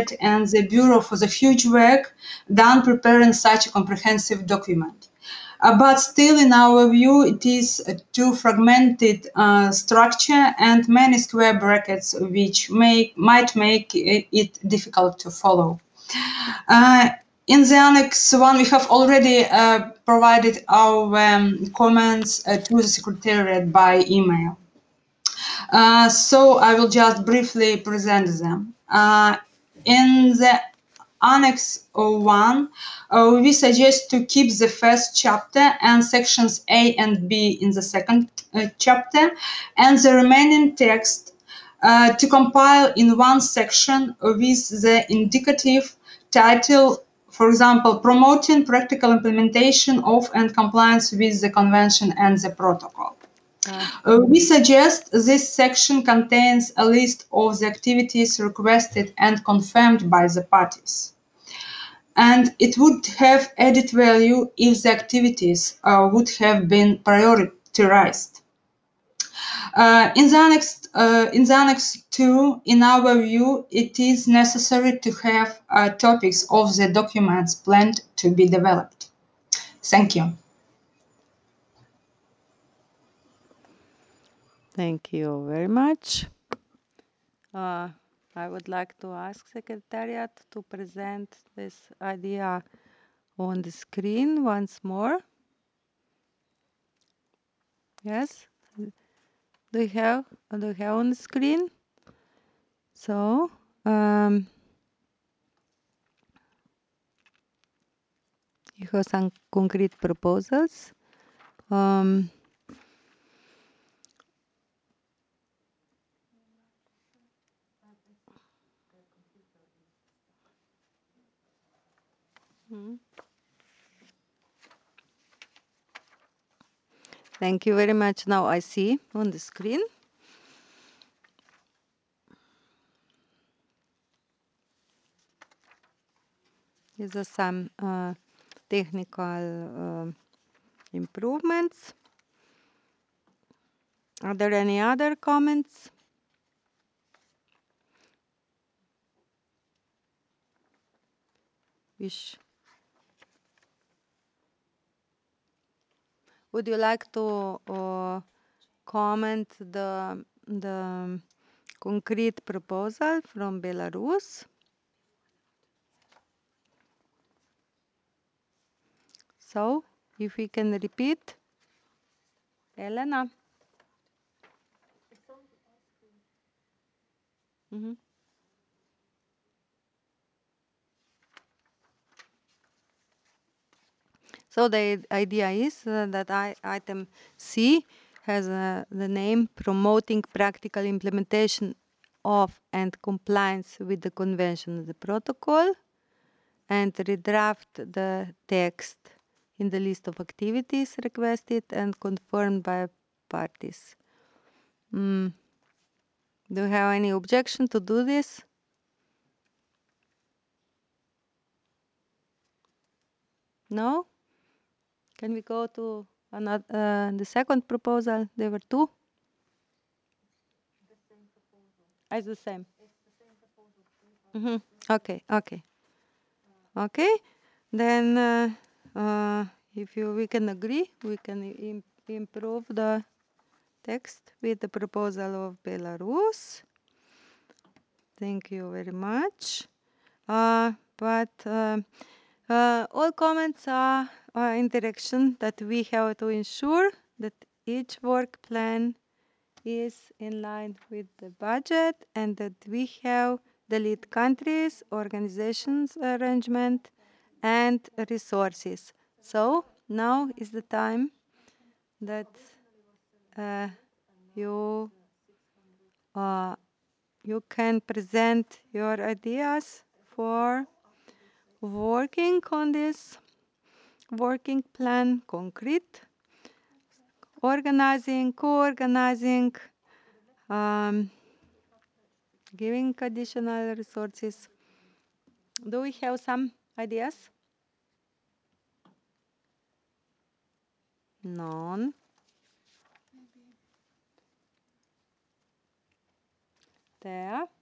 Secretariat and the Bureau for the huge work done preparing such a comprehensive document. But still, in our view, it is a too fragmented structure and many square brackets which might make it difficult to follow. Uh, in the Annex 1, we have already provided our comments to the Secretariat by email. So I will just briefly present them. In the Annex 1, we suggest to keep the first chapter and sections A and B in the second chapter, and the remaining text to compile in one section with the indicative title, for example, promoting practical implementation of and compliance with the convention and the protocol. We suggest this section contains a list of the activities requested and confirmed by the parties. And it would have added value if the activities would have been prioritized. In the Annex 2, in our view, it is necessary to have topics of the documents planned to be developed. Thank you. Thank you very much. I would like to ask Secretariat to present this idea on the screen once more. Yes? Do you have on the screen? So, you have some concrete proposals. Thank you very much. Now I see on the screen. These are some technical improvements. Are there any other comments? Would you like to comment the concrete proposal from Belarus? So, if we can repeat, Elena. So the idea is that item C has the name promoting practical implementation of and compliance with the convention and the protocol, and redraft the text in the list of activities requested and confirmed by parties. Do you have any objection to do this? No? Can we go to another, the second proposal? There were two? It's the same. Okay, okay. Okay, then if we can agree, we can improve the text with the proposal of Belarus. Thank you very much. But all comments are in direction that we have to ensure that each work plan is in line with the budget and that we have the lead countries, organizations arrangement, and resources. So now is the time that you can present your ideas for working on this working plan, concrete, organizing, co-organizing, giving additional resources. Do we have some ideas? None. There.